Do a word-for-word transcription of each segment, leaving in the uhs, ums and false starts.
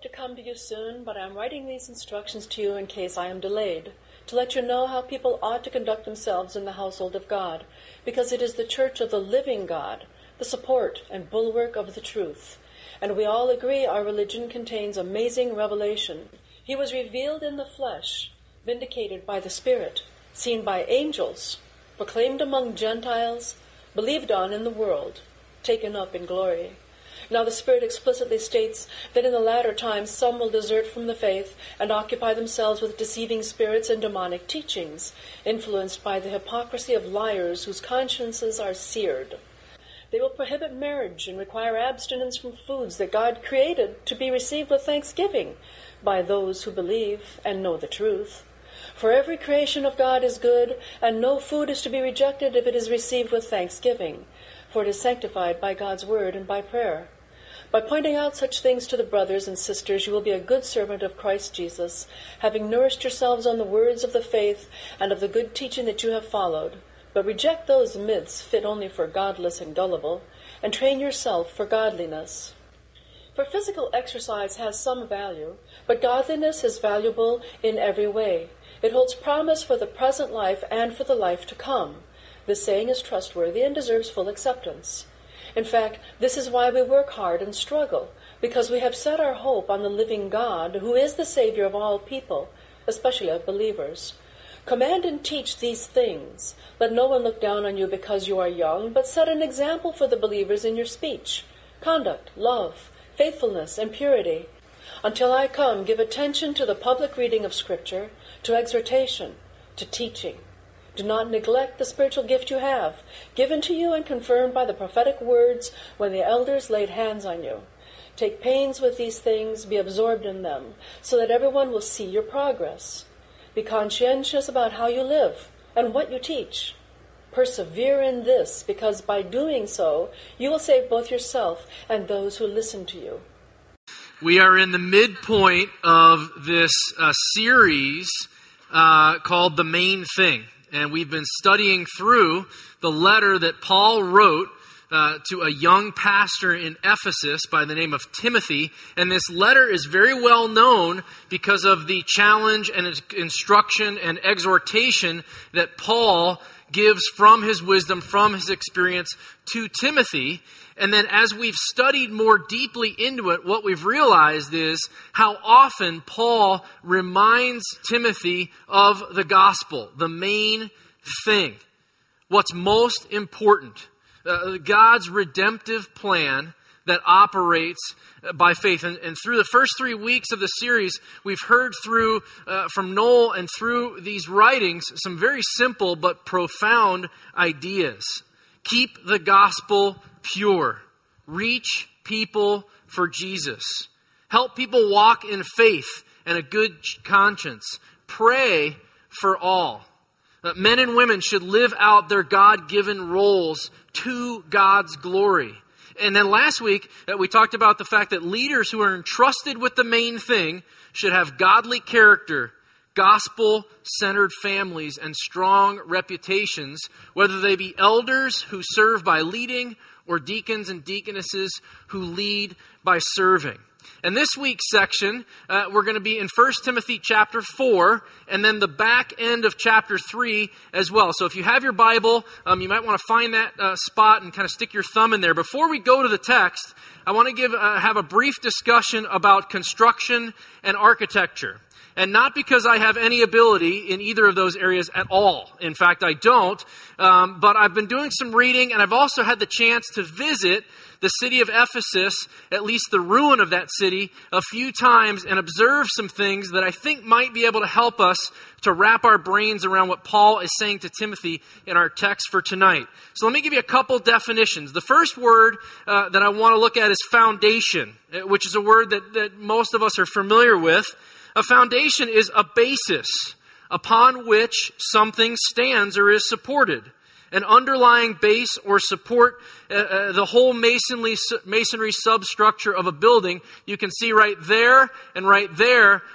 to come to you soon, but I am writing these instructions to you in case I am delayed, to let you know how people ought to conduct themselves in the household of God, because it is the church of the living God, the support and bulwark of the truth. And we all agree our religion contains amazing revelation. He was revealed in the flesh, vindicated by the Spirit, seen by angels, proclaimed among Gentiles, believed on in the world, taken up in glory. Now the Spirit explicitly states that in the latter times some will desert from the faith and occupy themselves with deceiving spirits and demonic teachings, influenced by the hypocrisy of liars whose consciences are seared. They will prohibit marriage and require abstinence from foods that God created to be received with thanksgiving by those who believe and know the truth. For every creation of God is good, and no food is to be rejected if it is received with thanksgiving, for it is sanctified by God's word and by prayer. By pointing out such things to the brothers and sisters, you will be a good servant of Christ Jesus, having nourished yourselves on the words of the faith and of the good teaching that you have followed. But reject those myths fit only for godless and gullible, and train yourself for godliness. For physical exercise has some value, but godliness is valuable in every way. It holds promise for the present life and for the life to come. This saying is trustworthy and deserves full acceptance. In fact, this is why we work hard and struggle, because we have set our hope on the living God, who is the Savior of all people, especially of believers. Command and teach these things. Let no one look down on you because you are young, but set an example for the believers in your speech, conduct, love, faithfulness, and purity. Until I come, give attention to the public reading of Scripture, to exhortation, to teaching. Do not neglect the spiritual gift you have, given to you and confirmed by the prophetic words when the elders laid hands on you. Take pains with these things, be absorbed in them, so that everyone will see your progress. Be conscientious about how you live and what you teach. Persevere in this, because by doing so, you will save both yourself and those who listen to you. We are in the midpoint of this uh, series uh, called The Main Thing. And we've been studying through the letter that Paul wrote uh, to a young pastor in Ephesus by the name of Timothy. And this letter is very well known because of the challenge and instruction and exhortation that Paul gives from his wisdom, from his experience to Timothy. And then as we've studied more deeply into it, what we've realized is how often Paul reminds Timothy of the gospel, the main thing, what's most important, uh, God's redemptive plan that operates by faith. And, and through the first three weeks of the series, we've heard through uh, from Noel and through these writings some very simple but profound ideas. Keep the gospel pure. Reach people for Jesus. Help people walk in faith and a good conscience. Pray for all. Uh, men and women should live out their God-given roles to God's glory. And then last week, uh, we talked about the fact that leaders who are entrusted with the main thing should have godly character, gospel-centered families, and strong reputations, whether they be elders who serve by leading or deacons and deaconesses who lead by serving. And this week's section, uh, we're going to be in First Timothy chapter four, and then the back end of chapter three as well. So if you have your Bible, um, you might want to find that uh, spot and kind of stick your thumb in there. Before we go to the text, I want to give uh, have a brief discussion about construction and architecture. And not because I have any ability in either of those areas at all. In fact, I don't. Um, but I've been doing some reading, and I've also had the chance to visit the city of Ephesus, at least the ruin of that city, a few times and observe some things that I think might be able to help us to wrap our brains around what Paul is saying to Timothy in our text for tonight. So let me give you a couple definitions. The first word uh, that I want to look at is foundation, which is a word that, that most of us are familiar with. A foundation is a basis upon which something stands or is supported. An underlying base or support, uh, uh, the whole masonry, masonry substructure of a building, you can see right there and right there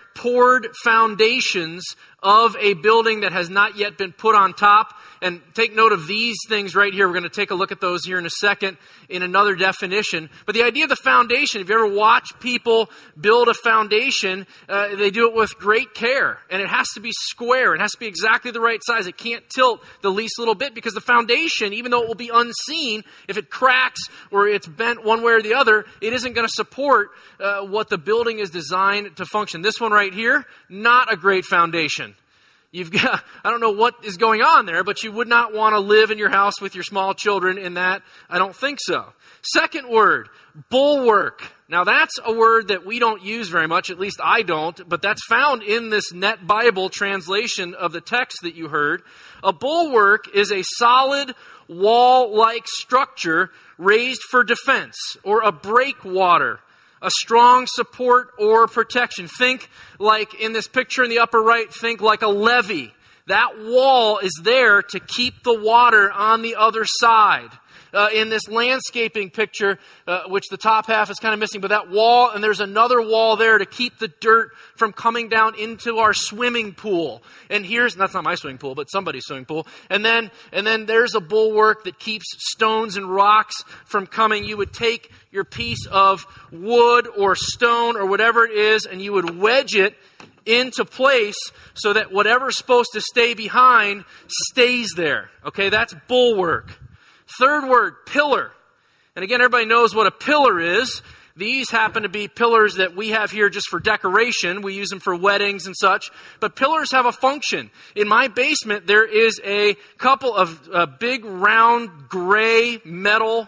poured foundations of a building that has not yet been put on top. And take note of these things right here. We're going to take a look at those here in a second in another definition. But the idea of the foundation, if you ever watch people build a foundation, uh, they do it with great care. And it has to be square. It has to be exactly the right size. It can't tilt the least little bit because the foundation, even though it will be unseen, if it cracks or it's bent one way or the other, it isn't going to support uh, what the building is designed to function. This one right here, not a great foundation. You've got, I don't know what is going on there, but you would not want to live in your house with your small children in that. I don't think so. Second word, bulwark. Now that's a word that we don't use very much, at least I don't, but that's found in this Net Bible translation of the text that you heard. A bulwark is a solid wall-like structure raised for defense, or a breakwater. A strong support or protection. Think like in this picture in the upper right, think like a levee. That wall is there to keep the water on the other side. Uh, in this landscaping picture, uh, which the top half is kind of missing, but that wall, and there's another wall there to keep the dirt from coming down into our swimming pool. And here's, that's not my swimming pool, but somebody's swimming pool. And then, and then there's a bulwark that keeps stones and rocks from coming. You would take your piece of wood or stone or whatever it is, and you would wedge it into place so that whatever's supposed to stay behind stays there. Okay, that's bulwark. Third word, pillar. And again, everybody knows what a pillar is. These happen to be pillars that we have here just for decoration. We use them for weddings and such. But pillars have a function. In my basement, there is a couple of uh, big, round, gray metal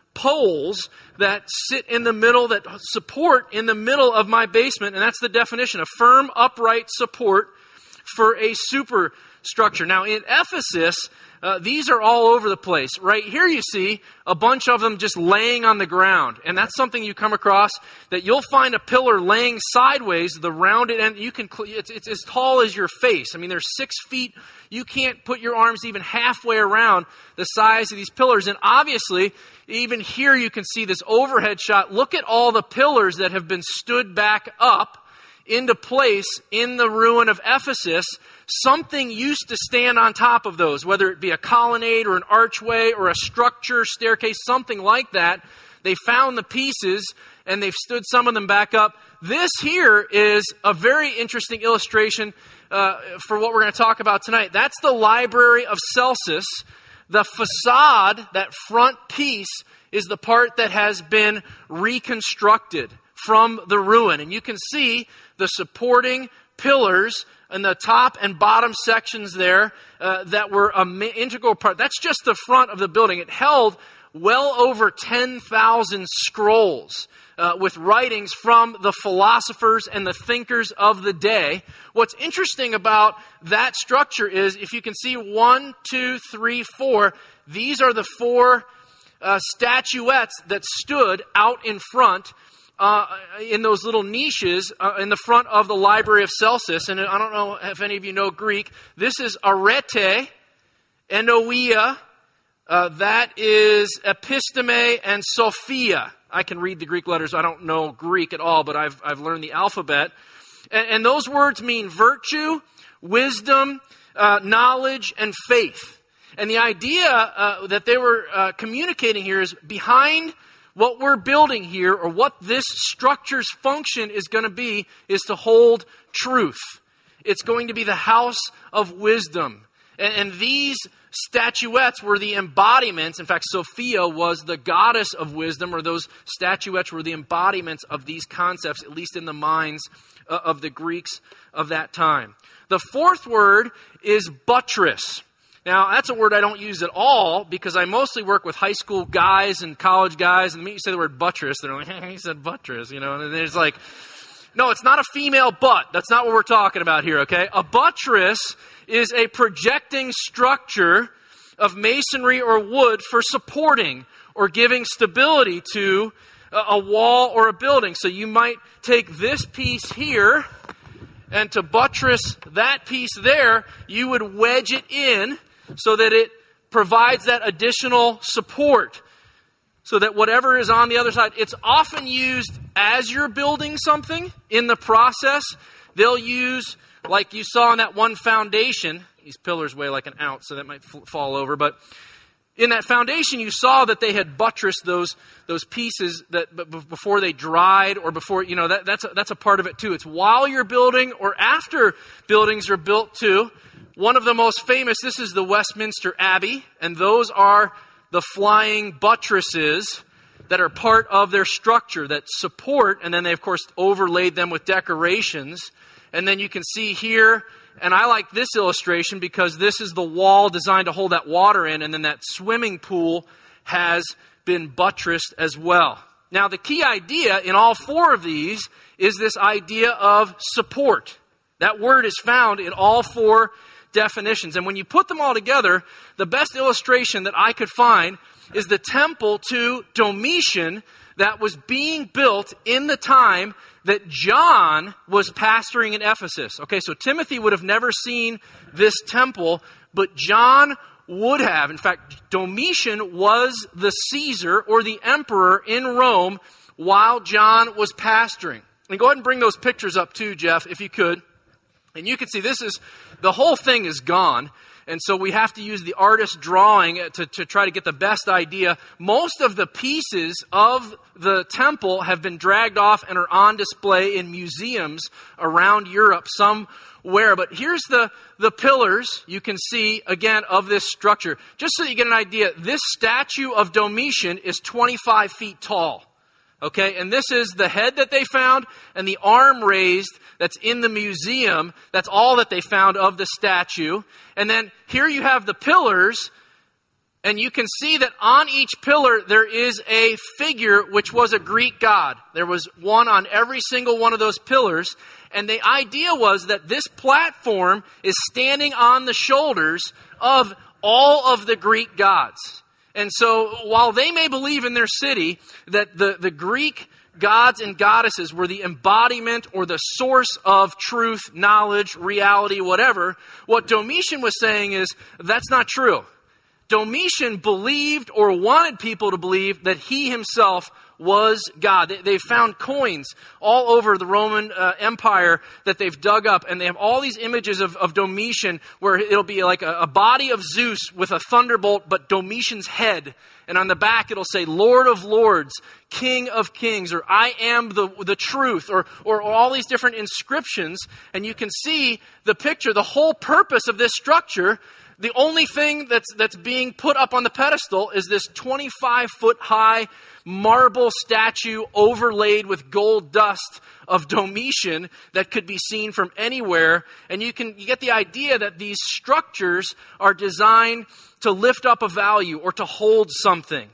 poles that sit in the middle, that support in the middle of my basement. And that's the definition, a firm, upright support for a superstructure. Now, in Ephesus, Uh, these are all over the place. Right here you see a bunch of them just laying on the ground. And that's something you come across, that you'll find a pillar laying sideways, the rounded end. You can, it's, it's as tall as your face. I mean, they're six feet. You can't put your arms even halfway around the size of these pillars. And obviously, even here you can see this overhead shot. Look at all the pillars that have been stood back up into place in the ruin of Ephesus. Something used to stand on top of those, whether it be a colonnade or an archway or a structure, staircase, something like that. They found the pieces and they've stood some of them back up. This here is a very interesting illustration uh, for what we're going to talk about tonight. That's the Library of Celsus. The facade, that front piece, is the part that has been reconstructed from the ruin. And you can see the supporting pillars in the top and bottom sections there uh, that were an integral part. That's just the front of the building. It held well over ten thousand scrolls uh, with writings from the philosophers and the thinkers of the day. What's interesting about that structure is, if you can see one, two, three, four, these are the four uh, statuettes that stood out in front Uh, in those little niches uh, in the front of the Library of Celsus. And I don't know if any of you know Greek. This is arete, enoia, uh, that is episteme, and sophia. I can read the Greek letters. I don't know Greek at all, but I've, I've learned the alphabet. And, and those words mean virtue, wisdom, uh, knowledge, and faith. And the idea uh, that they were uh, communicating here is behind what we're building here, or what this structure's function is going to be, is to hold truth. It's going to be the house of wisdom. And, and these statuettes were the embodiments. In fact, Sophia was the goddess of wisdom, or those statuettes were the embodiments of these concepts, at least in the minds uh, of the Greeks of that time. The fourth word is buttress. Now, that's a word I don't use at all, because I mostly work with high school guys and college guys, and the minute you say the word buttress, they're like, hey, he said buttress, you know, and it's like, no, it's not a female butt. That's not what we're talking about here, okay? A buttress is a projecting structure of masonry or wood for supporting or giving stability to a wall or a building. So you might take this piece here, and to buttress that piece there, you would wedge it in so that it provides that additional support, so that whatever is on the other side, it's often used as you're building something in the process, they'll use, like you saw in that one foundation, these pillars weigh like an ounce, so that might f- fall over, but in that foundation, you saw that they had buttressed those those pieces that b- before they dried, or before, you know, that, that's a, that's a part of it too. It's while you're building or after buildings are built too. One of the most famous, this is the Westminster Abbey, and those are the flying buttresses that are part of their structure that support, and then they of course overlaid them with decorations. And then you can see here, and I like this illustration because this is the wall designed to hold that water in, and then that swimming pool has been buttressed as well. Now, the key idea in all four of these is this idea of support. That word is found in all four definitions. And when you put them all together, the best illustration that I could find is the temple to Domitian that was being built in the time that John was pastoring in Ephesus. Okay, so Timothy would have never seen this temple, but John would have. In fact, Domitian was the Caesar or the emperor in Rome while John was pastoring. And go ahead and bring those pictures up too, Jeff, if you could. And you can see this is, the whole thing is gone. And so we have to use the artist's drawing to, to try to get the best idea. Most of the pieces of the temple have been dragged off and are on display in museums around Europe somewhere. But here's the, the pillars you can see, again, of this structure. Just so you get an idea, this statue of Domitian is twenty-five feet tall. Okay, and this is the head that they found and the arm raised that's in the museum. That's all that they found of the statue. And then here you have the pillars, and you can see that on each pillar there is a figure which was a Greek god. There was one on every single one of those pillars. And the idea was that this platform is standing on the shoulders of all of the Greek gods. And so while they may believe in their city that the, the Greek gods and goddesses were the embodiment or the source of truth, knowledge, reality, whatever, what Domitian was saying is that's not true. Domitian believed or wanted people to believe that he himself was God. They, they found coins all over the Roman uh, Empire that they've dug up, and they have all these images of, of Domitian where it'll be like a, a body of Zeus with a thunderbolt, but Domitian's head. And on the back it'll say, Lord of Lords, King of Kings, or I am the, the truth, or, or, or all these different inscriptions. And you can see the picture, the whole purpose of this structure. The only thing that's that's being put up on the pedestal is this twenty-five foot high marble statue overlaid with gold dust of Domitian that could be seen from anywhere. And you can you get the idea that these structures are designed to lift up a value or to hold something.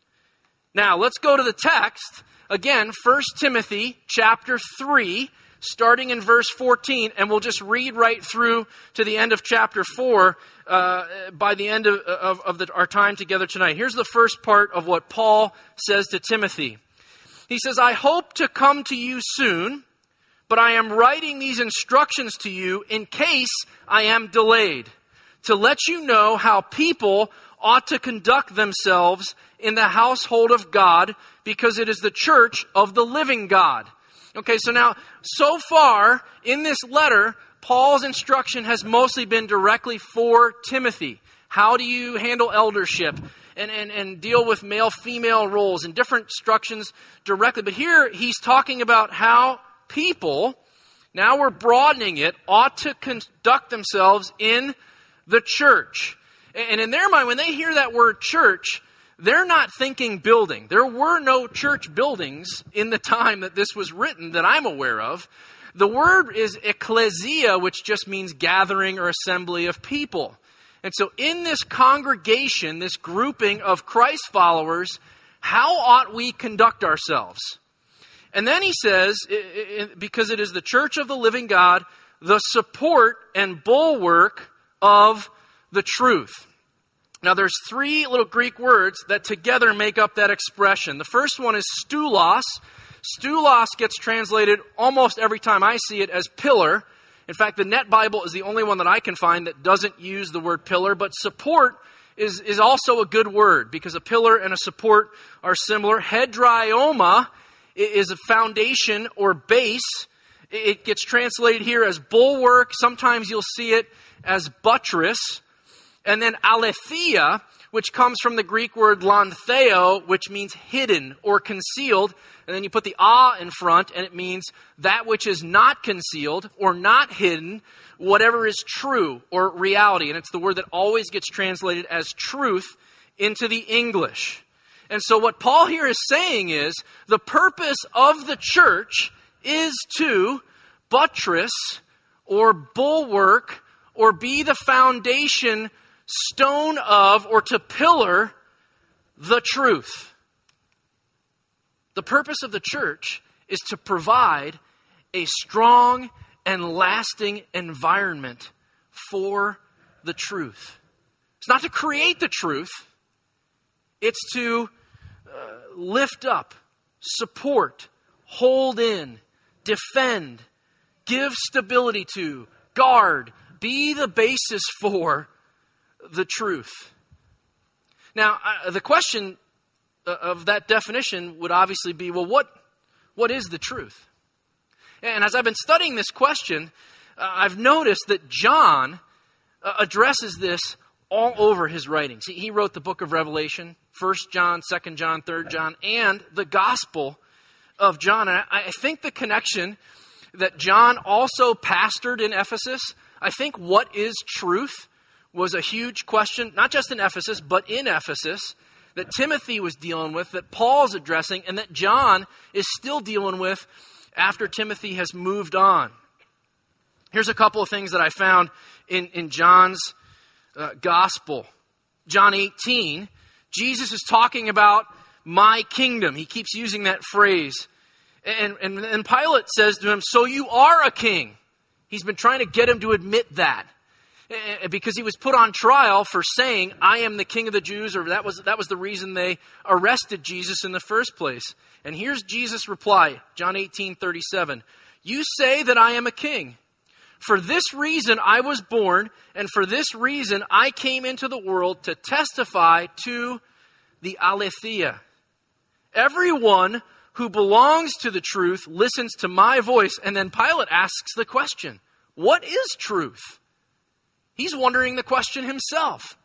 Now, let's go to the text. Again, First Timothy chapter three, starting in verse fourteen, and we'll just read right through to the end of chapter four uh, by the end of, of, of the, our time together tonight. Here's the first part of what Paul says to Timothy. He says, I hope to come to you soon, but I am writing these instructions to you in case I am delayed, to let you know how people ought to conduct themselves in the household of God, because it is the church of the living God. Okay, so now, so far in this letter, Paul's instruction has mostly been directly for Timothy. How do you handle eldership and, and, and deal with male-female roles and different instructions directly? But here he's talking about how people, now we're broadening it, ought to conduct themselves in the church. And in their mind, when they hear that word church, they're not thinking building. There were no church buildings in the time that this was written that I'm aware of. The word is ecclesia, which just means gathering or assembly of people. And so in this congregation, this grouping of Christ followers, how ought we conduct ourselves? And then he says, because it is the church of the living God, the support and bulwark of the truth. Now, there's three little Greek words that together make up that expression. The first one is stoulos. Stoulos gets translated almost every time I see it as pillar. In fact, the Net Bible is the only one that I can find that doesn't use the word pillar. But support is, is also a good word, because a pillar and a support are similar. Hedrioma is a foundation or base. It gets translated here as bulwark. Sometimes you'll see it as buttress. And then aletheia, which comes from the Greek word lantheo, which means hidden or concealed. And then you put the ah in front, and it means that which is not concealed or not hidden, whatever is true or reality. And it's the word that always gets translated as truth into the English. And so what Paul here is saying is the purpose of the church is to buttress or bulwark or be the foundation stone of or to pillar the truth. The purpose of the church is to provide a strong and lasting environment for the truth. It's not to create the truth. It's to uh, lift up, support, hold in, defend, give stability to, guard, be the basis for the truth. Now, uh, the question of that definition would obviously be, well, what, what is the truth? And as I've been studying this question, uh, I've noticed that John uh, addresses this all over his writings. He, he wrote the book of Revelation, First John, Second John, Third John, and the Gospel of John. And I, I think the connection that John also pastored in Ephesus, I think what is truth was a huge question, not just in Ephesus, but in Ephesus, that Timothy was dealing with, that Paul's addressing, and that John is still dealing with after Timothy has moved on. Here's a couple of things that I found in, in John's uh, gospel. John eighteen, Jesus is talking about my kingdom. He keeps using that phrase. And, and, and Pilate says to him, so you are a king. He's been trying to get him to admit that. Because he was put on trial for saying, I am the king of the Jews, or that was that was the reason they arrested Jesus in the first place. And here's Jesus' reply, John eighteen thirty-seven. You say that I am a king. For this reason I was born, and for this reason I came into the world to testify to the aletheia. Everyone who belongs to the truth listens to my voice. And then Pilate asks the question, what is truth? He's wondering the question himself.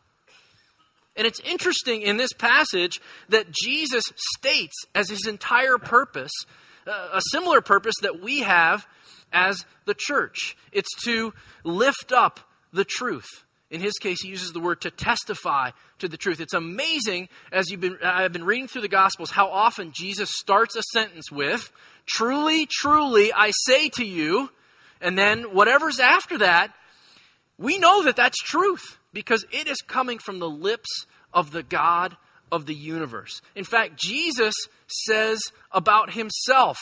And it's interesting in this passage that Jesus states as his entire purpose, uh, a similar purpose that we have as the church. It's to lift up the truth. In his case, he uses the word to testify to the truth. It's amazing, as you've been, I've been reading through the Gospels, how often Jesus starts a sentence with, truly, truly, I say to you, and then whatever's after that, we know that that's truth because it is coming from the lips of the God of the universe. In fact, Jesus says about himself,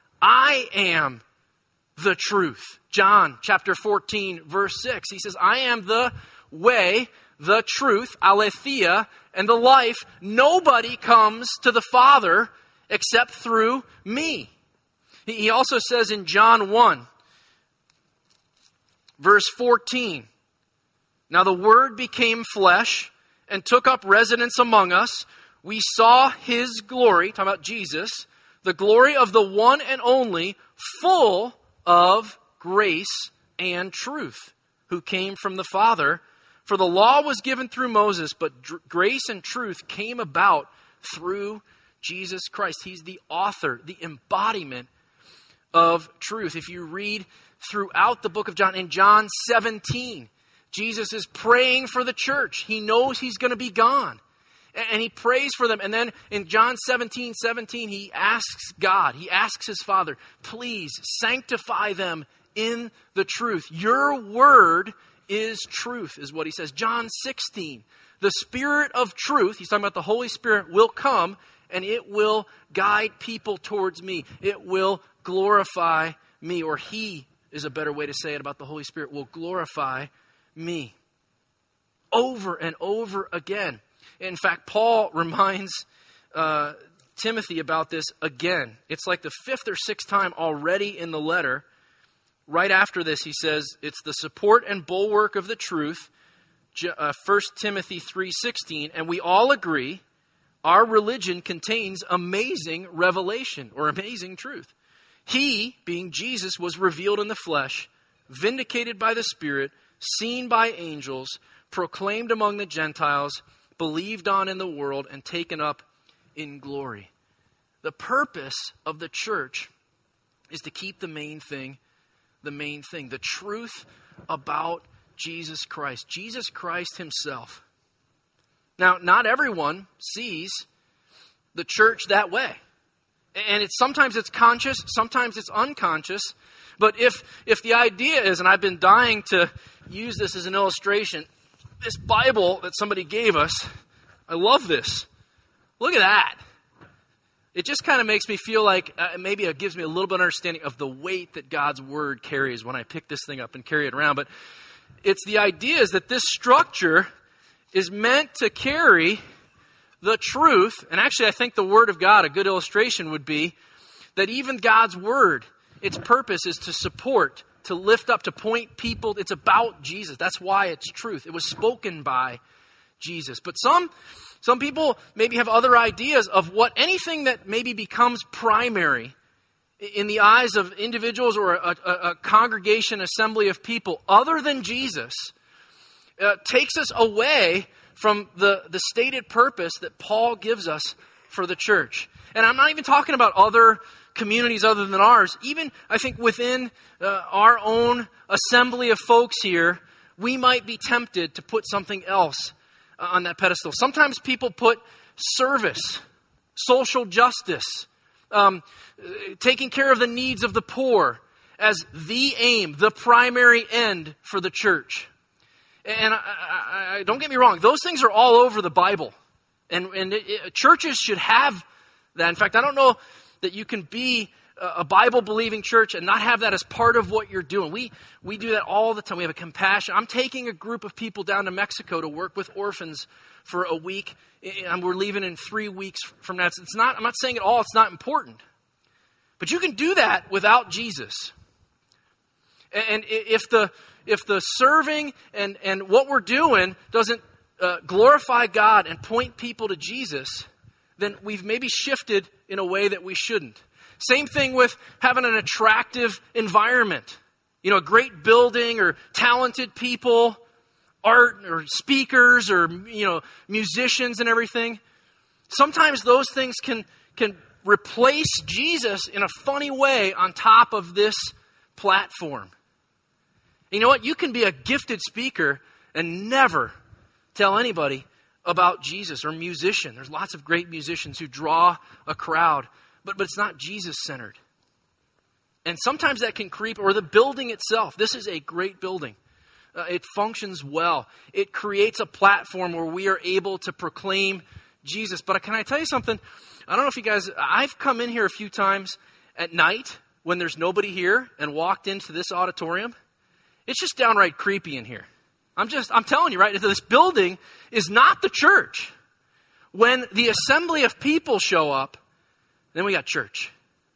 I am the truth. John chapter fourteen, verse six. He says, I am the way, the truth, aletheia, and the life. Nobody comes to the Father except through me. He also says in John one, verse fourteen, now the Word became flesh and took up residence among us. We saw his glory, talking about Jesus, the glory of the one and only, full of grace and truth, who came from the Father. For the law was given through Moses, but dr- grace and truth came about through Jesus Christ. He's the author, the embodiment of truth. If you read throughout the book of John, in John seventeen, Jesus is praying for the church. He knows he's going to be gone. And he prays for them. And then in John seventeen, seventeen, he asks God, he asks his Father, please sanctify them in the truth. Your word is truth, is what he says. John sixteen, the Spirit of truth, he's talking about the Holy Spirit, will come and it will guide people towards me. It will glorify me. Or he is a better way to say it about the Holy Spirit, will glorify me. Over and over again. In fact, Paul reminds uh, Timothy about this again. It's like the fifth or sixth time already in the letter. Right after this, he says, it's the support and bulwark of the truth, uh, First Timothy three sixteen, and we all agree our religion contains amazing revelation or amazing truth. He, being Jesus, was revealed in the flesh, vindicated by the Spirit, seen by angels, proclaimed among the Gentiles, believed on in the world, and taken up in glory. The purpose of the church is to keep the main thing, the main thing, the truth about Jesus Christ, Jesus Christ himself. Now, not everyone sees the church that way. And it's sometimes it's conscious, sometimes it's unconscious. But if if the idea is, and I've been dying to use this as an illustration, this Bible that somebody gave us, I love this. Look at that. It just kind of makes me feel like, uh, maybe it gives me a little bit of understanding of the weight that God's Word carries when I pick this thing up and carry it around. But it's the idea is that this structure is meant to carry the truth. And actually, I think the Word of God, a good illustration would be that even God's Word, its purpose is to support, to lift up, to point people. It's about Jesus. That's why it's truth. It was spoken by Jesus. But some some people maybe have other ideas of what anything that maybe becomes primary in the eyes of individuals or a, a, a congregation, assembly of people, other than Jesus, uh, takes us away from the, the stated purpose that Paul gives us for the church. And I'm not even talking about other communities other than ours. Even, I think, within uh, our own assembly of folks here, we might be tempted to put something else uh, on that pedestal. Sometimes people put service, social justice, um, taking care of the needs of the poor as the aim, the primary end for the church. And I, I, I, don't get me wrong, those things are all over the Bible. And, and it, it, churches should have that. In fact, I don't know that you can be a Bible-believing church and not have that as part of what you're doing. We we do that all the time. We have a compassion. I'm taking a group of people down to Mexico to work with orphans for a week, and we're leaving in three weeks from now. It's not. I'm not saying at all it's not important, but you can do that without Jesus. And if the if the serving and and what we're doing doesn't uh, glorify God and point people to Jesus, then we've maybe shifted in a way that we shouldn't. Same thing with having an attractive environment. You know, a great building or talented people, art or speakers or, you know, musicians and everything. Sometimes those things can, can replace Jesus in a funny way on top of this platform. You know what? You can be a gifted speaker and never tell anybody about Jesus, or musician. There's lots of great musicians who draw a crowd, but, but it's not Jesus-centered. And sometimes that can creep, or the building itself. This is a great building. Uh, it functions well. It creates a platform where we are able to proclaim Jesus. But can I tell you something? I don't know if you guys, I've come in here a few times at night when there's nobody here and walked into this auditorium. It's just downright creepy in here. I'm just, I'm telling you, right? This building is not the church. When the assembly of people show up, then we got church.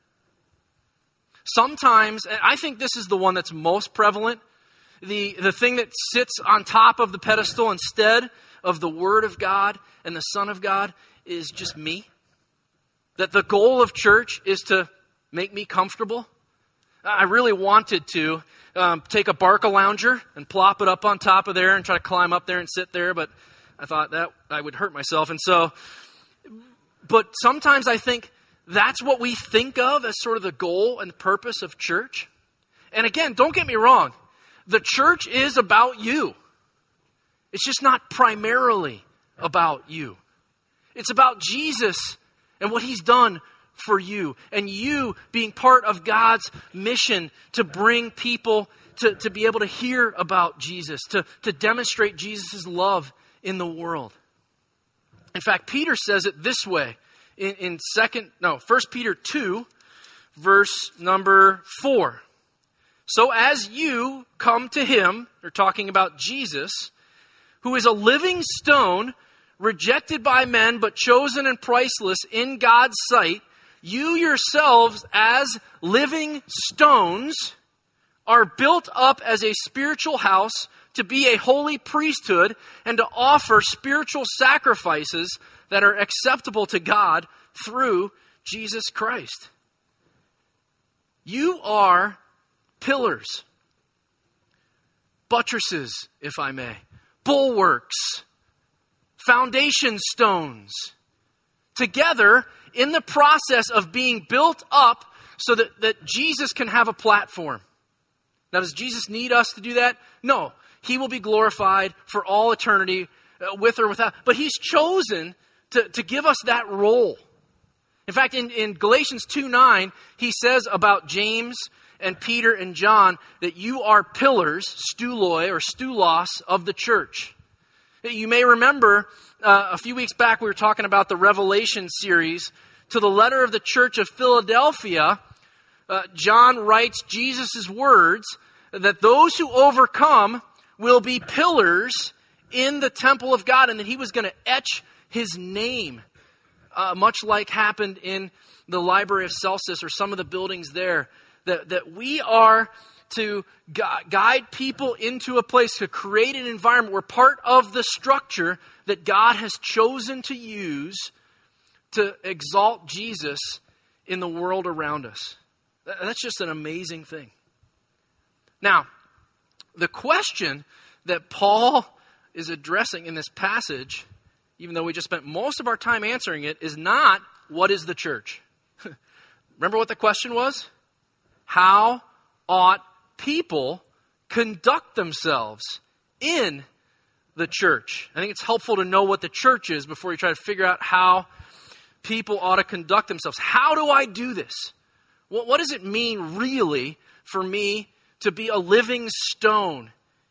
Sometimes, and I think this is the one that's most prevalent, the, the thing that sits on top of the pedestal instead of the Word of God and the Son of God is just me. That the goal of church is to make me comfortable. I really wanted to um, take a Barcalounger and plop it up on top of there and try to climb up there and sit there, but I thought that I would hurt myself. And so, but sometimes I think that's what we think of as sort of the goal and the purpose of church. And again, don't get me wrong. The church is about you. It's just not primarily about you. It's about Jesus and what He's done for you, and you being part of God's mission to bring people to, to be able to hear about Jesus, to, to demonstrate Jesus' love in the world. In fact, Peter says it this way in, in second, no, First Peter two, verse number four. So as you come to Him, they're talking about Jesus, who is a living stone, rejected by men, but chosen and priceless in God's sight, you yourselves as living stones are built up as a spiritual house to be a holy priesthood and to offer spiritual sacrifices that are acceptable to God through Jesus Christ. You are pillars, buttresses, if I may, bulwarks, foundation stones, together in the process of being built up so that, that Jesus can have a platform. Now, does Jesus need us to do that? No. He will be glorified for all eternity, uh, with or without. But he's chosen to, to give us that role. In fact, in, in Galatians two nine, he says about James and Peter and John that you are pillars, stuloi or stulos, of the church. You may remember uh, a few weeks back we were talking about the Revelation series. To the letter of the church of Philadelphia, uh, John writes Jesus' words that those who overcome will be pillars in the temple of God, and that he was going to etch his name, uh, much like happened in the Library of Celsus or some of the buildings there, that, that we are to gu- guide people into a place, to create an environment where part of the structure that God has chosen to use to exalt Jesus in the world around us. That's just an amazing thing. Now, the question that Paul is addressing in this passage, even though we just spent most of our time answering it, is not, what is the church? Remember what the question was? How ought people conduct themselves in the church? I think it's helpful to know what the church is before you try to figure out how people ought to conduct themselves. How do I do this? What, what does it mean really for me to be a living stone?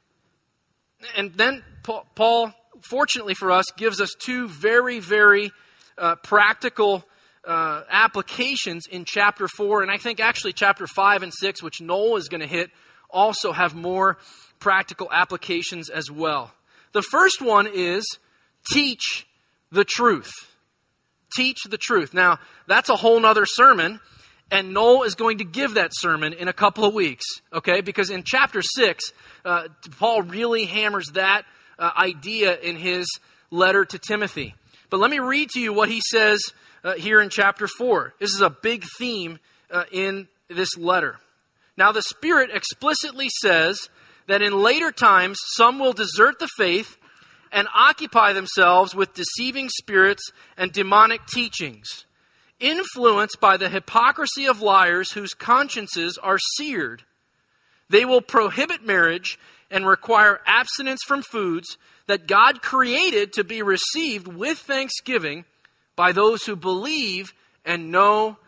And then Paul, fortunately for us, gives us two very, very uh, practical uh, applications in chapter four. And I think actually chapter five and six, which Noel is going to hit, also have more practical applications as well. The first one is teach the truth. Teach the truth. Now, that's a whole nother sermon, and Noel is going to give that sermon in a couple of weeks, okay? Because in chapter six, uh, Paul really hammers that uh, idea in his letter to Timothy. But let me read to you what he says uh, here in chapter four. This is a big theme uh, in this letter. Now, the Spirit explicitly says that in later times, some will desert the faith and occupy themselves with deceiving spirits and demonic teachings, influenced by the hypocrisy of liars whose consciences are seared. They will prohibit marriage and require abstinence from foods that God created to be received with thanksgiving by those who believe and know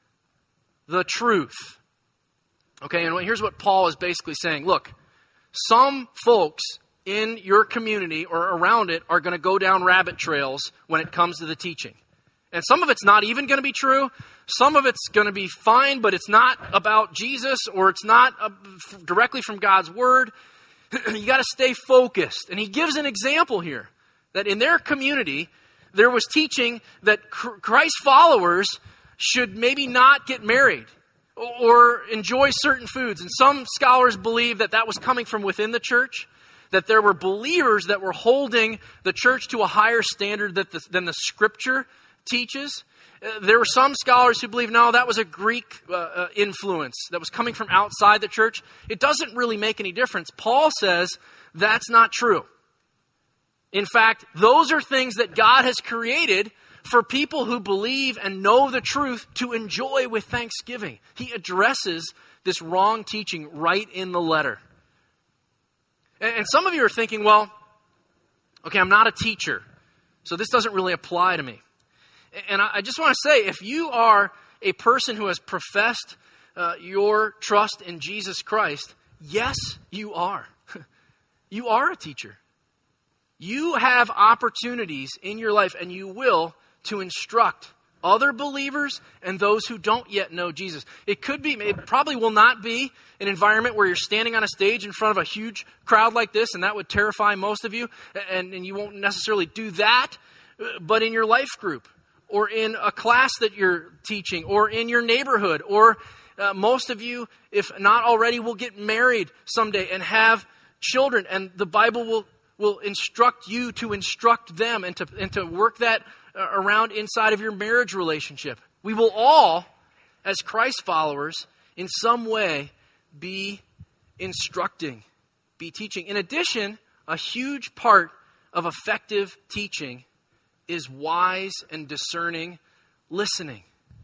the truth. Okay, and here's what Paul is basically saying. Look, some folks in your community or around it are going to go down rabbit trails when it comes to the teaching. And some of it's not even going to be true. Some of it's going to be fine, but it's not about Jesus, or it's not uh, f- directly from God's Word. You got to stay focused. And he gives an example here, that in their community, there was teaching that Christ followers should maybe not get married or enjoy certain foods. And some scholars believe that that was coming from within the church, that there were believers that were holding the church to a higher standard that the, than the Scripture teaches. Uh, there were some scholars who believe, no, that was a Greek uh, uh, influence that was coming from outside the church. It doesn't really make any difference. Paul says that's not true. In fact, those are things that God has created for people who believe and know the truth to enjoy with thanksgiving. He addresses this wrong teaching right in the letter. And, and some of you are thinking, well, okay, I'm not a teacher, so this doesn't really apply to me. And I just want to say, if you are a person who has professed uh, your trust in Jesus Christ, yes, you are. You are a teacher. You have opportunities in your life, and you will, to instruct other believers and those who don't yet know Jesus. It could be, it probably will not be an environment where you're standing on a stage in front of a huge crowd like this, and that would terrify most of you, and, and you won't necessarily do that, but in your life group, or in a class that you're teaching, or in your neighborhood, or uh, most of you, if not already, will get married someday and have children, and the Bible will, will instruct you to instruct them and to, and to work that uh, around inside of your marriage relationship. We will all, as Christ followers, in some way be instructing, be teaching. In addition, a huge part of effective teaching is wise and discerning listening.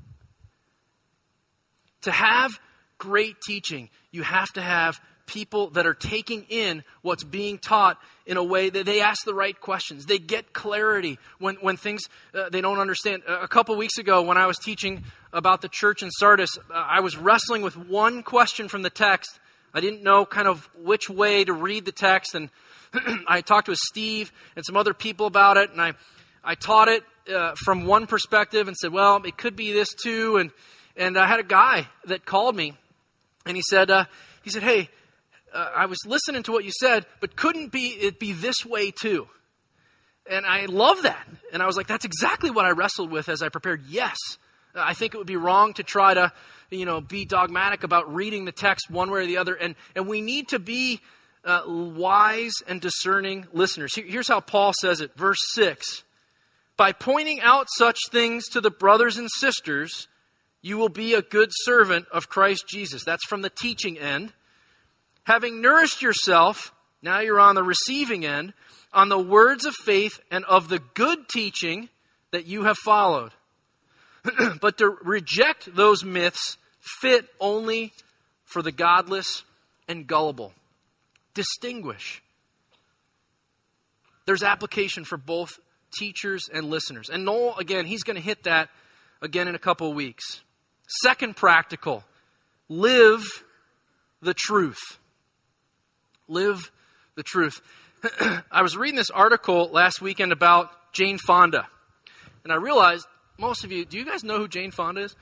To have great teaching, you have to have people that are taking in what's being taught in a way that they ask the right questions. They get clarity when, when things uh, they don't understand. A couple weeks ago when I was teaching about the church in Sardis, uh, I was wrestling with one question from the text. I didn't know kind of which way to read the text, and I talked with Steve and some other people about it, and I, I taught it uh, from one perspective and said, well, it could be this too. And and I had a guy that called me, and he said, uh, he said, hey, uh, I was listening to what you said, but couldn't be it be this way too? And I love that. And I was like, that's exactly what I wrestled with as I prepared. Yes, I think it would be wrong to try to, you know, be dogmatic about reading the text one way or the other. And, and we need to be uh, wise and discerning listeners. Here's how Paul says it, verse six. By pointing out such things to the brothers and sisters, you will be a good servant of Christ Jesus. That's from the teaching end. Having nourished yourself, now you're on the receiving end, on the words of faith and of the good teaching that you have followed. But to reject those myths fit only for the godless and gullible. Distinguish. There's application for both teachers and listeners. And Noel, again, he's going to hit that again in a couple of weeks. Second practical, live the truth. Live the truth. I was reading this article last weekend about Jane Fonda. And I realized, most of you, do you guys know who Jane Fonda is?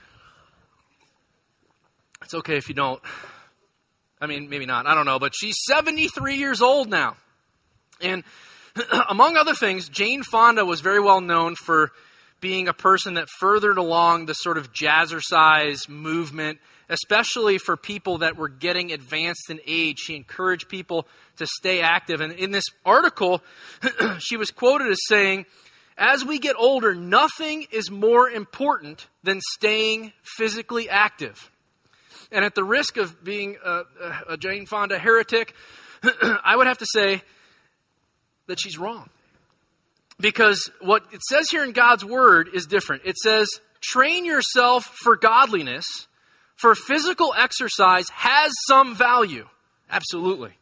It's okay if you don't. I mean, maybe not. I don't know. But she's seventy-three years old now. And among other things, Jane Fonda was very well known for being a person that furthered along the sort of jazzercise movement, especially for people that were getting advanced in age. She encouraged people to stay active. And in this article, she was quoted as saying, as we get older, nothing is more important than staying physically active. And at the risk of being a, a Jane Fonda heretic, I would have to say that she's wrong. Because what it says here in God's Word is different. It says, train yourself for godliness, for physical exercise has some value. Absolutely.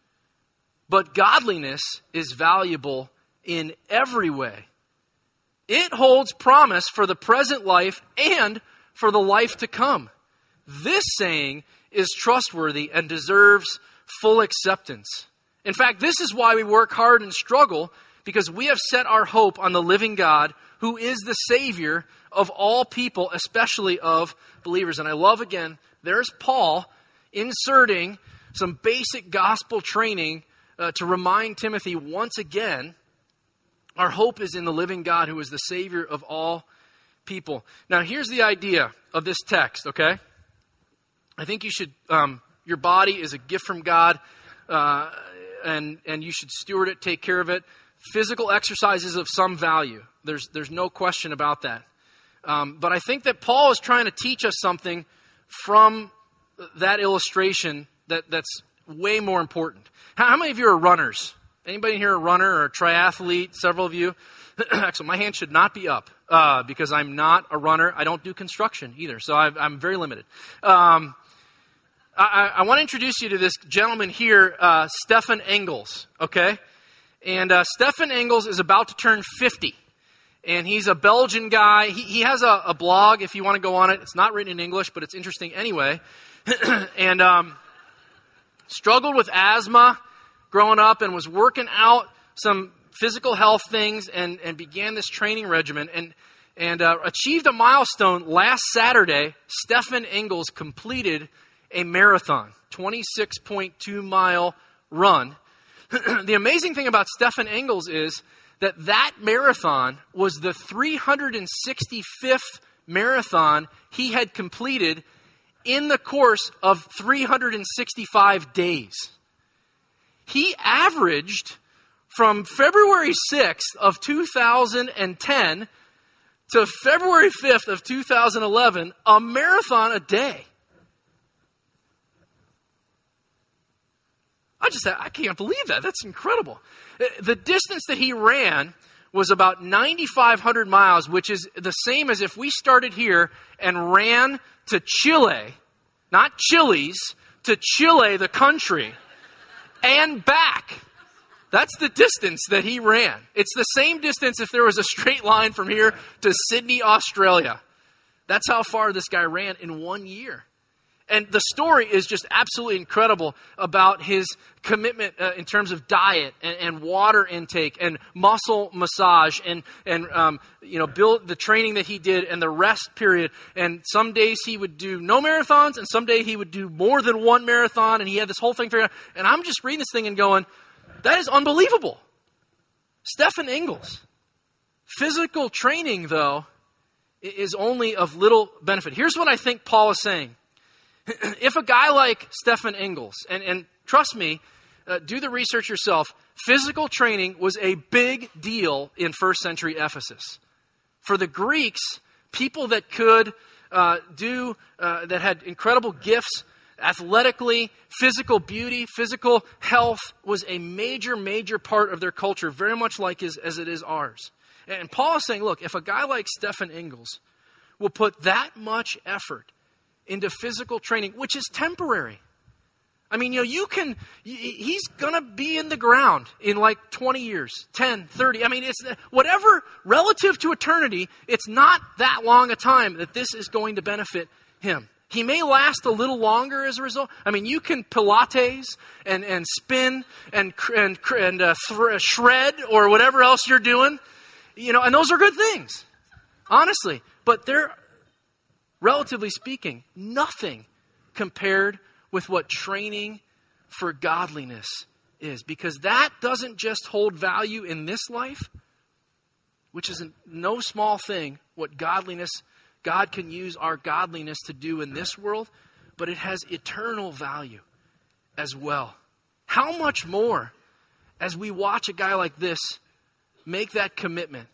But godliness is valuable in every way. It holds promise for the present life and for the life to come. This saying is trustworthy and deserves full acceptance. In fact, this is why we work hard and struggle, because we have set our hope on the living God, who is the Savior of all people, especially of believers. And I love, again, there's Paul inserting some basic gospel training uh, to remind Timothy once again, our hope is in the living God, who is the Savior of all people. Now, here's the idea of this text, okay? I think you should, um, your body is a gift from God, uh, and and you should steward it, take care of it. Physical exercise is of some value. There's there's no question about that. Um, but I think that Paul is trying to teach us something from that illustration that, that's way more important. How, how many of you are runners? Anybody here a runner or a triathlete? Several of you. Excellent. My hand should not be up uh, because I'm not a runner. I don't do construction either, so I've, I'm very limited. Um, I, I want to introduce you to this gentleman here, uh, Stefan Engels, okay? And uh, Stefan Engels is about to turn fifty. And he's a Belgian guy. He, he has a, a blog, if you want to go on it. It's not written in English, but it's interesting anyway. and um, struggled with asthma growing up and was working out some physical health things and, and began this training regimen. And and uh, achieved a milestone last Saturday. Stefan Engels completed a marathon, twenty-six point two mile run. The amazing thing about Stefan Engels is that that marathon was the three hundred sixty-fifth marathon he had completed in the course of three hundred sixty-five days. He averaged from February sixth of two thousand ten to February fifth of two thousand eleven a marathon a day. just, I can't believe that. That's incredible. The distance that he ran was about nine thousand five hundred miles, which is the same as if we started here and ran to Chile, not Chili's, to Chile, the country, and back. That's the distance that he ran. It's the same distance if there was a straight line from here to Sydney, Australia. That's how far this guy ran in one year. And the story is just absolutely incredible about his commitment uh, in terms of diet and, and water intake and muscle massage and, and um, you know, build the training that he did and the rest period. And some days he would do no marathons and some day he would do more than one marathon, and he had this whole thing figured out. And I'm just reading this thing and going, that is unbelievable. Stephen Ingles. Physical training, though, is only of little benefit. Here's what I think Paul is saying. If a guy like Stephen Ingles, and, and trust me, uh, do the research yourself, physical training was a big deal in first century Ephesus. For the Greeks, people that could uh, do, uh, that had incredible gifts, athletically, physical beauty, physical health was a major, major part of their culture, very much like his, as it is ours. And Paul is saying, look, if a guy like Stephen Ingles will put that much effort into physical training, which is temporary. I mean, you know, you can, he's going to be in the ground in like twenty years, ten, thirty. I mean, it's whatever, relative to eternity, it's not that long a time that this is going to benefit him. He may last a little longer as a result. I mean, you can Pilates and, and spin and, and, and uh, th- shred or whatever else you're doing, you know, and those are good things, honestly. But they're, relatively speaking, nothing compared with what training for godliness is. Because that doesn't just hold value in this life, which is no small thing, what godliness, God can use our godliness to do in this world, but it has eternal value as well. How much more as we watch a guy like this make that commitment,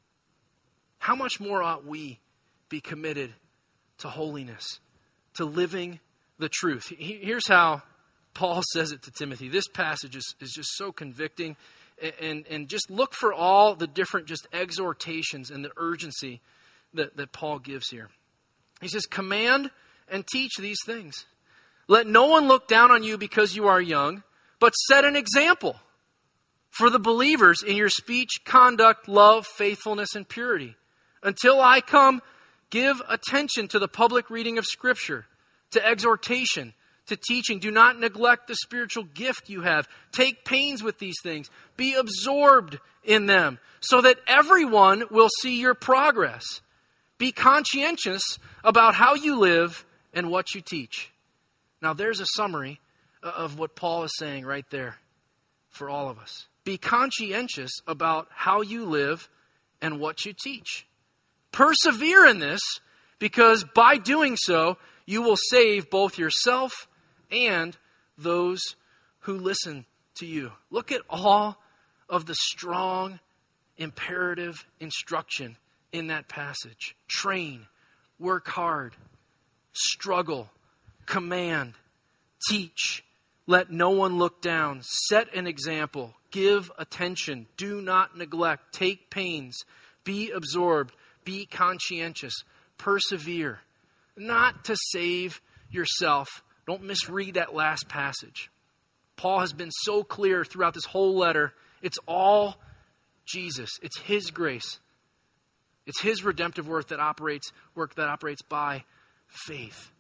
how much more ought we be committed to holiness, to living the truth? Here's how Paul says it to Timothy. This passage is, is just so convicting. And, and just look for all the different just exhortations and the urgency that, that Paul gives here. He says, command and teach these things. Let no one look down on you because you are young, but set an example for the believers in your speech, conduct, love, faithfulness, and purity. Until I come, give attention to the public reading of Scripture, to exhortation, to teaching. Do not neglect the spiritual gift you have. Take pains with these things. Be absorbed in them so that everyone will see your progress. Be conscientious about how you live and what you teach. Now there's a summary of what Paul is saying right there for all of us. Be conscientious about how you live and what you teach. Persevere in this, because by doing so, you will save both yourself and those who listen to you. Look at all of the strong, imperative instruction in that passage. Train, work hard, struggle, command, teach. Let no one look down. Set an example. Give attention. Do not neglect. Take pains. Be absorbed. Be conscientious. Persevere. Not to save yourself. Don't misread that last passage. Paul has been so clear throughout this whole letter. It's all Jesus. It's His grace. It's His redemptive work that operates, work that operates by faith.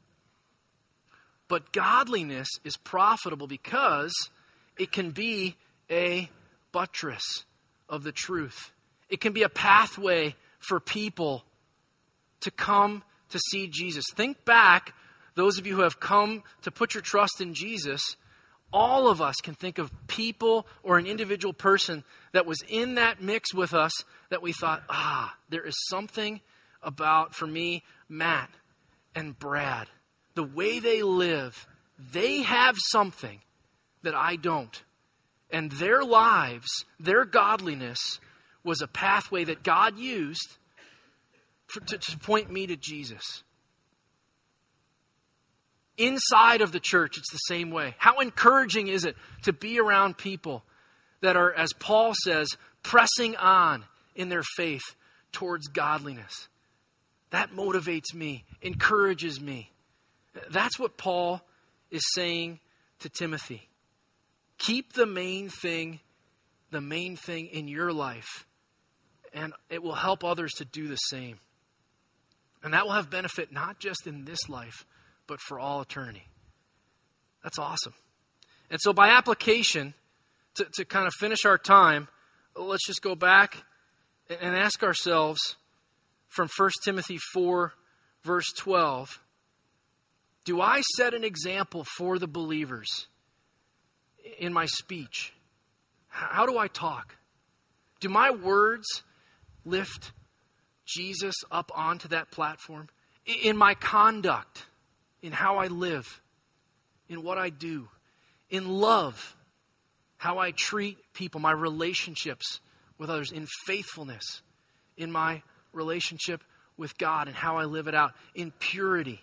But godliness is profitable because it can be a buttress of the truth. It can be a pathway for people to come to see Jesus. Think back, those of you who have come to put your trust in Jesus, all of us can think of people or an individual person that was in that mix with us that we thought, ah, there is something about, for me, Matt and Brad. The way they live, they have something that I don't. And their lives, their godliness, was a pathway that God used for, to, to point me to Jesus. Inside of the church, it's the same way. How encouraging is it to be around people that are, as Paul says, pressing on in their faith towards godliness? That motivates me, encourages me. That's what Paul is saying to Timothy. Keep the main thing, the main thing in your life, and it will help others to do the same. And that will have benefit not just in this life, but for all eternity. That's awesome. And so by application, to, to kind of finish our time, let's just go back and ask ourselves from First Timothy four, verse twelve, do I set an example for the believers in my speech? How do I talk? Do my words lift Jesus up onto that platform? In my conduct, in how I live, in what I do, in love, how I treat people, my relationships with others, in faithfulness, in my relationship with God and how I live it out, in purity.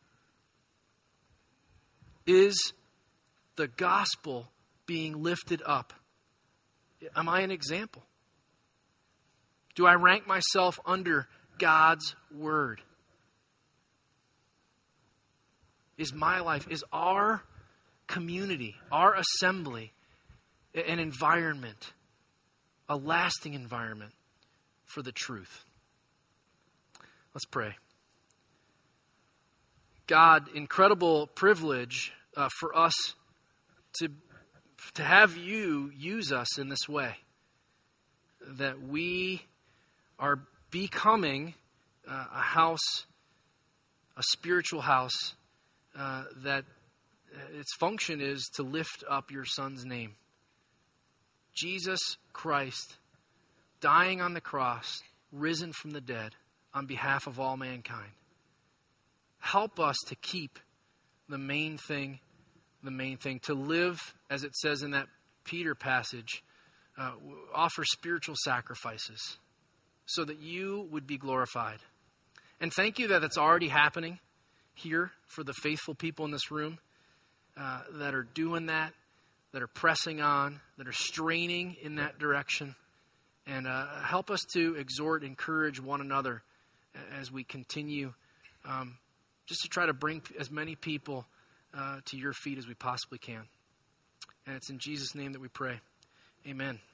Is the gospel being lifted up? Am I an example? Do I rank myself under God's word? Is my life, is our community, our assembly, an environment, a lasting environment for the truth? Let's pray. God, incredible privilege uh, for us to, to have you use us in this way. That we are becoming uh, a house, a spiritual house, uh, that its function is to lift up your Son's name. Jesus Christ, dying on the cross, risen from the dead on behalf of all mankind. Help us to keep the main thing, the main thing, to live, as it says in that Peter passage, uh, offer spiritual sacrifices so that you would be glorified. And thank you that it's already happening here for the faithful people in this room uh, that are doing that, that are pressing on, that are straining in that direction. And uh, help us to exhort, encourage one another as we continue um, just to try to bring as many people uh, to your feet as we possibly can. And it's in Jesus' name that we pray. Amen.